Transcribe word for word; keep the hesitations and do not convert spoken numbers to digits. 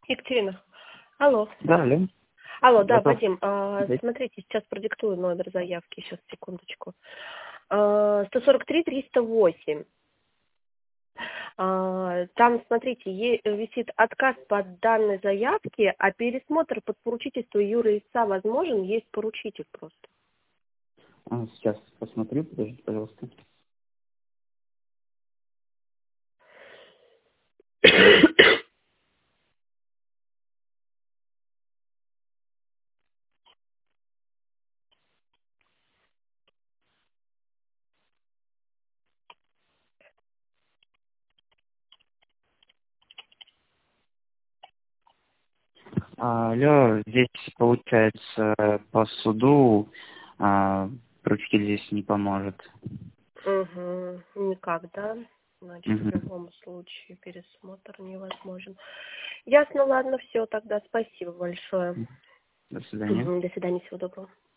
Екатерина. Алло. Да, алло. Алло, да, Готов. Вадим, а, Да. смотрите, сейчас продиктую номер заявки, сейчас, секундочку. А, сто сорок три триста восемь. А, там, смотрите, е- висит отказ по данной заявке, а пересмотр под поручительство Юры Исца возможен, есть поручитель просто. А, сейчас посмотрю, подождите, пожалуйста. А, алло, здесь получается по суду а, поручитель здесь не поможет. Угу, никак, да? Значит, в Мгм. любом случае пересмотр невозможен. Ясно, ладно, все, тогда спасибо большое. До свидания. Мгм, до свидания, всего доброго.